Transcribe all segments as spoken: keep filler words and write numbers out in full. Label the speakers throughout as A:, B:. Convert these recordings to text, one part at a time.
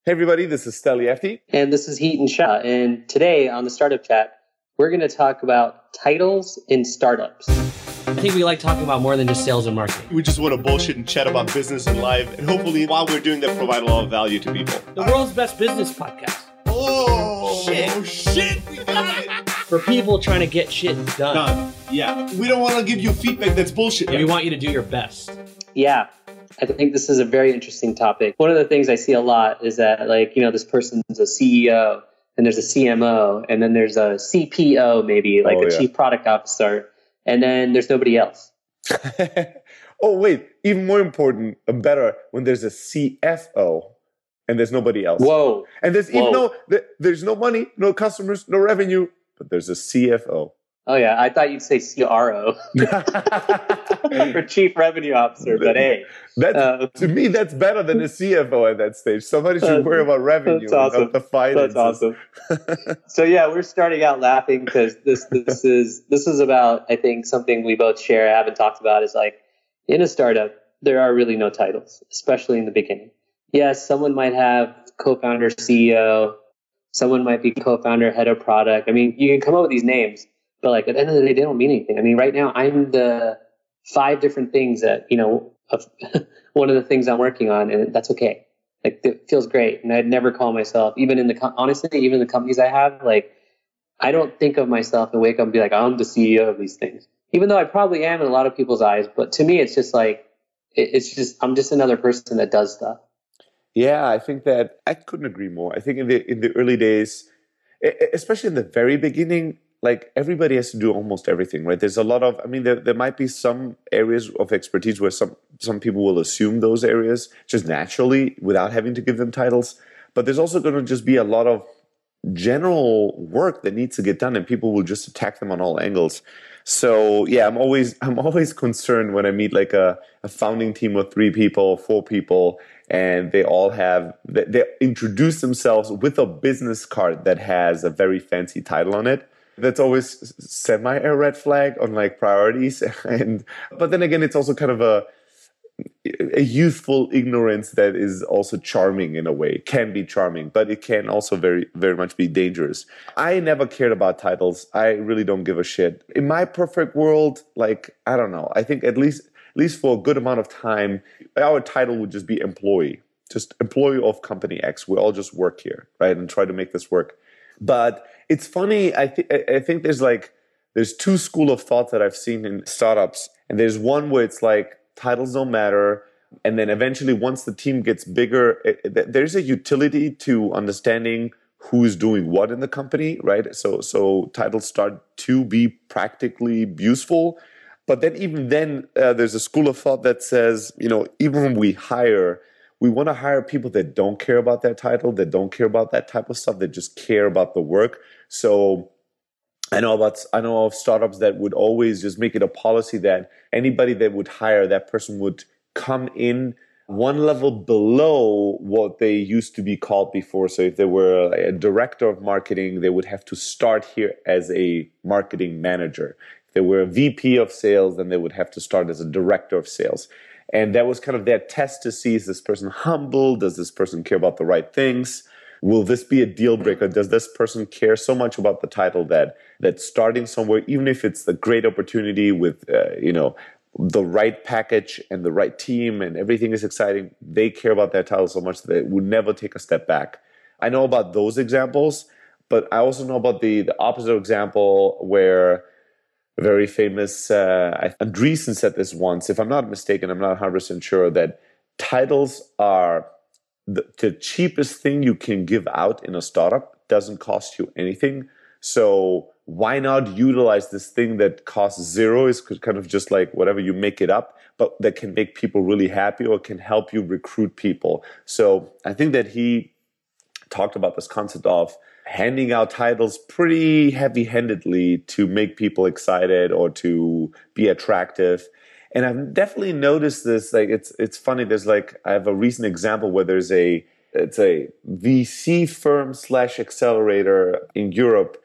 A: Hey everybody, this is Steliefty.
B: And this is Heaton Shah. And today on the Startup Chat, we're going to talk about titles in startups.
C: I think we like talking about more than just sales and marketing.
D: We just want to bullshit and chat about business and life. And hopefully while we're doing that, provide a lot of value to people.
C: The world's best business podcast.
D: Oh, shit. Oh, shit. We got it.
C: For people trying to get shit done.
D: Done. Yeah. We don't want to give you feedback that's bullshit.
C: Yeah, we want you to do your best.
B: Yeah. I think this is a very interesting topic. One of the things I see a lot is that, like, you know, this person's a C E O, and there's a C M O, and then there's a C P O, maybe, like oh, a yeah. chief product officer, and then there's nobody else.
A: Oh, wait, even more important and better, when there's a C F O and there's nobody else.
B: Whoa.
A: And there's
B: Whoa.
A: even no, there's no money, no customers, no revenue, but there's a C F O.
B: Oh, yeah. I thought you'd say C R O for Chief Revenue Officer, but hey.
A: That's, uh, to me, that's better than a C F O at that stage. Somebody should worry about revenue,
B: that's awesome.
A: Not the finances.
B: That's awesome. So, yeah, we're starting out laughing because this this is this is about, I think, something we both share, haven't talked about, is like, in a startup, there are really no titles, especially in the beginning. Yes, someone might have co-founder, C E O. Someone might be co-founder, head of product. I mean, you can come up with these names. But like at the end of the day, they don't mean anything. I mean, right now I'm the five different things that, you know, of one of the things I'm working on, and that's okay. Like it feels great. And I'd never call myself, even in the, honestly, even the companies I have, like I don't think of myself and wake up and be like, I'm the C E O of these things, even though I probably am in a lot of people's eyes. But to me, it's just like, it's just, I'm just another person that does stuff.
A: Yeah, I think that I couldn't agree more. I think in the, in the early days, especially in the very beginning, like everybody has to do almost everything, right? There's a lot of, I mean, there, there might be some areas of expertise where some, some people will assume those areas just naturally without having to give them titles. But there's also going to just be a lot of general work that needs to get done and people will just attack them on all angles. So yeah, I'm always, I'm always concerned when I meet like a, a founding team of three people, four people, and they all have, they, they introduce themselves with a business card that has a very fancy title on it. That's always semi a red flag on like priorities, and but then again, it's also kind of a a youthful ignorance that is also charming in a way. It can be charming, but it can also very very much be dangerous. I never cared about titles. I really don't give a shit. In my perfect world, like I don't know. I think at least at least for a good amount of time, our title would just be employee, just employee of company X. We all just work here, right, and try to make this work. But it's funny, I, th- I think there's like, there's two school of thought that I've seen in startups. And there's one where it's like, titles don't matter. And then eventually once the team gets bigger, it, it, there's a utility to understanding who's doing what in the company, right? So, so titles start to be practically useful. But then even then, uh, there's a school of thought that says, you know, even when we hire, we want to hire people that don't care about that title, that don't care about that type of stuff, that just care about the work. So I know about I know of startups that would always just make it a policy that anybody that would hire, that person would come in one level below what they used to be called before. So if they were a director of marketing, they would have to start here as a marketing manager. If they were a V P of sales, then they would have to start as a director of sales. And that was kind of their test to see, is this person humble? Does this person care about the right things? Will this be a deal breaker? Does this person care so much about the title that that starting somewhere, even if it's a great opportunity with, uh, you know, the right package and the right team and everything is exciting, they care about that title so much that they would never take a step back. I know about those examples, but I also know about the, the opposite example where a very famous, uh, Andreessen said this once, if I'm not mistaken, I'm not one hundred percent sure, that titles are the, the cheapest thing you can give out in a startup, doesn't cost you anything. So why not utilize this thing that costs zero, is kind of just like whatever, you make it up, but that can make people really happy or can help you recruit people. So I think that he talked about this concept of handing out titles pretty heavy-handedly to make people excited or to be attractive. And I've definitely noticed this, like it's it's funny, there's like, I have a recent example where there's a, it's a V C firm slash accelerator in Europe.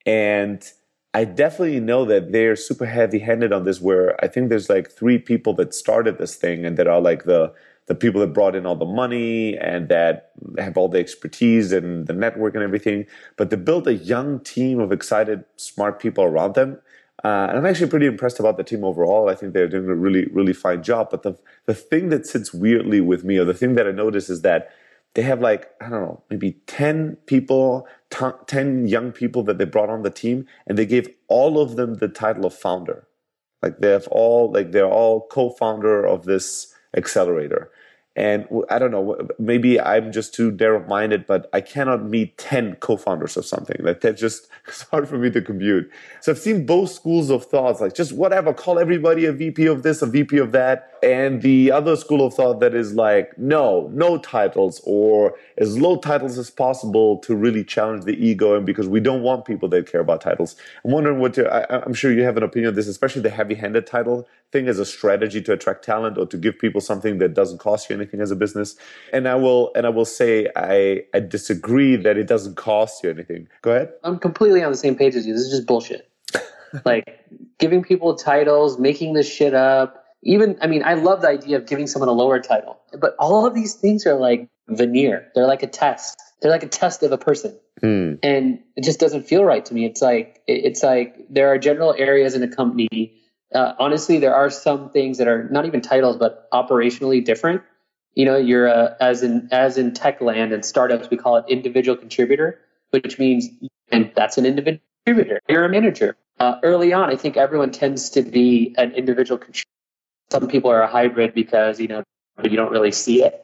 A: And I definitely know that they're super heavy-handed on this, where I think there's like three people that started this thing and that are like the the people that brought in all the money and that have all the expertise and the network and everything, but they built a young team of excited, smart people around them. Uh, and I'm actually pretty impressed about the team overall. I think they're doing a really, really fine job. But the the thing that sits weirdly with me, or the thing that I notice, is that they have like, I don't know, maybe ten people, ten young people that they brought on the team, and they gave all of them the title of founder. Like they have all, like they're all co-founder of this accelerator. And I don't know, maybe I'm just too narrow-minded, but I cannot meet ten co-founders of something. Like that just, it's hard for me to compute. So I've seen both schools of thoughts, like just whatever, call everybody a V P of this, a V P of that. And the other school of thought that is like, no, no titles, or as low titles as possible to really challenge the ego, and because we don't want people that care about titles. I'm wondering what, to, I, I'm sure you have an opinion on this, especially the heavy-handed title thing as a strategy to attract talent or to give people something that doesn't cost you anything as a business. And I will, and I will say, I, I disagree that it doesn't cost you anything. Go ahead.
B: I'm completely on the same page as you. This is just bullshit. Like giving people titles, making this shit up. Even, I mean, I love the idea of giving someone a lower title, but all of these things are like veneer. They're like a test. They're like a test of a person. Hmm. And it just doesn't feel right to me. It's like, it's like there are general areas in a company. Uh, honestly, there are some things that are not even titles, but operationally different. You know, you're a, as in, as in tech land and startups, we call it individual contributor, which means, and that's an individual contributor. You're a manager. Uh, early on, I think everyone tends to be an individual contributor. Some people are a hybrid because, you know, you don't really see it.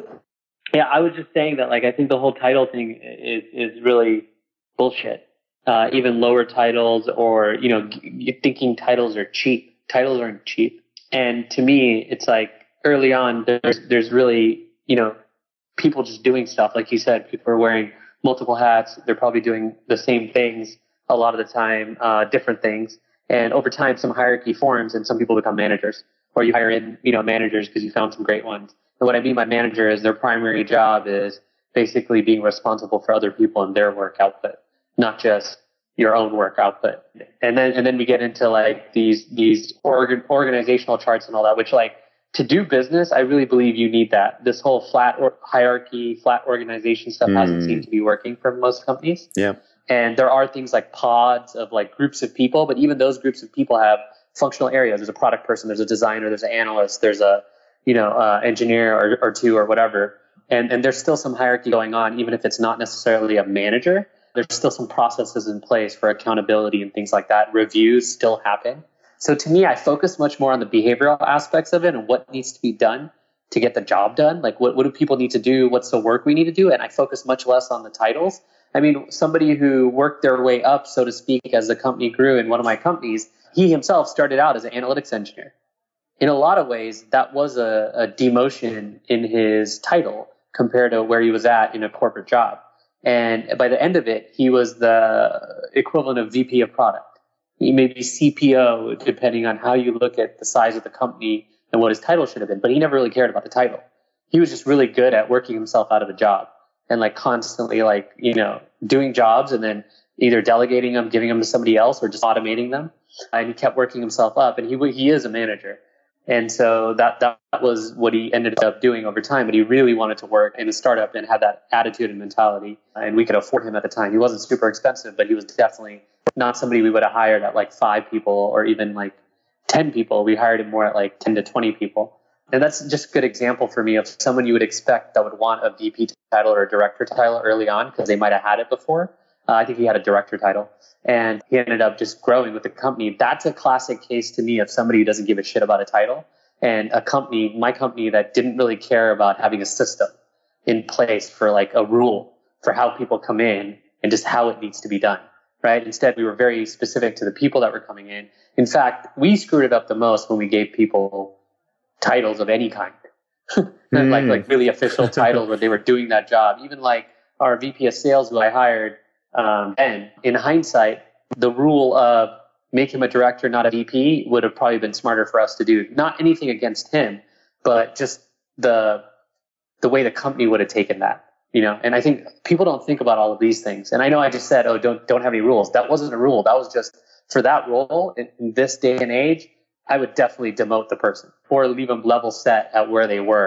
B: Yeah, I was just saying that, like, I think the whole title thing is, is really bullshit. Uh, even lower titles, or, you know, g- thinking titles are cheap. Titles aren't cheap. And to me, it's like early on, there's, there's really, you know, people just doing stuff. Like you said, people are wearing multiple hats. They're probably doing the same things a lot of the time, uh, different things. And over time, some hierarchy forms and some people become managers. Or you hire in, you know, managers because you found some great ones. And what I mean by manager is their primary job is basically being responsible for other people and their work output, not just your own work output. And then, and then we get into like these, these organ, organizational charts and all that, which, like, to do business, I really believe you need that. This whole flat or hierarchy, flat organization stuff mm. hasn't seemed to be working for most companies.
A: Yeah.
B: And there are things like pods of like groups of people, but even those groups of people have functional areas. There's a product person, there's a designer, there's an analyst, there's a, you know, uh, engineer or, or two or whatever. And, and there's still some hierarchy going on, even if it's not necessarily a manager. There's still some processes in place for accountability and things like that. Reviews still happen. So to me, I focus much more on the behavioral aspects of it and what needs to be done to get the job done. Like, what, what do people need to do? What's the work we need to do? And I focus much less on the titles. I mean, somebody who worked their way up, so to speak, as the company grew in one of my companies, he himself started out as an analytics engineer. In a lot of ways, that was a, a demotion in his title compared to where he was at in a corporate job. And by the end of it, he was the equivalent of V P of product. He may be C P O, depending on how you look at the size of the company and what his title should have been. But he never really cared about the title. He was just really good at working himself out of a job and like constantly like, you know, doing jobs and then either delegating them, giving them to somebody else, or just automating them. And he kept working himself up, and he he is a manager. And so that that was what he ended up doing over time. But he really wanted to work in a startup and had that attitude and mentality. And we could afford him at the time. He wasn't super expensive, but he was definitely not somebody we would have hired at like five people or even like ten people. We hired him more at like ten to twenty people. And that's just a good example for me of someone you would expect that would want a V P title or a director title early on because they might have had it before. Uh, I think he had a director title, and he ended up just growing with the company. That's a classic case to me of somebody who doesn't give a shit about a title, and a company, my company, that didn't really care about having a system in place for like a rule for how people come in and just how it needs to be done, right? Instead, we were very specific to the people that were coming in. In fact, we screwed it up the most when we gave people titles of any kind, mm. like like really official titles where they were doing that job. Even like our V P of sales who I hired, Um, and in hindsight, the rule of make him a director, not a V P, would have probably been smarter for us to do. Not anything against him, but just the the way the company would have taken that, you know. And I think people don't think about all of these things. And I know I just said, oh, don't don't have any rules. That wasn't a rule. That was just for that role in, in this day and age. I would definitely demote the person or leave them level set at where they were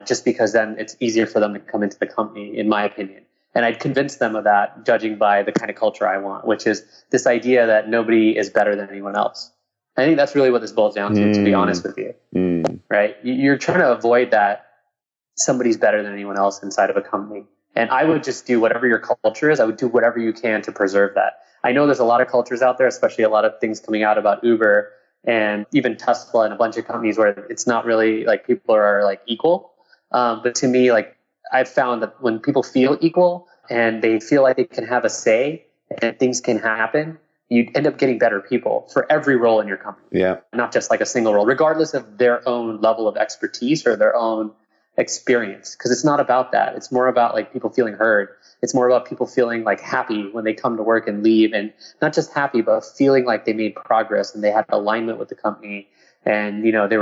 B: just because then it's easier for them to come into the company, in my opinion. And I'd convince them of that, judging by the kind of culture I want, which is this idea that nobody is better than anyone else. I think that's really what this boils down to, mm. to be honest with you. Mm. Right? You're trying to avoid that somebody's better than anyone else inside of a company. And I would just do whatever your culture is. I would do whatever you can to preserve that. I know there's a lot of cultures out there, especially a lot of things coming out about Uber and even Tesla and a bunch of companies where it's not really like people are like equal. Um, but to me, like I've found that when people feel equal and they feel like they can have a say and things can happen, you end up getting better people for every role in your company.
A: Yeah.
B: Not just like a single role, regardless of their own level of expertise or their own experience. Because it's not about that. It's more about like people feeling heard. It's more about people feeling like happy when they come to work and leave, and not just happy, but feeling like they made progress and they had alignment with the company, and you know they were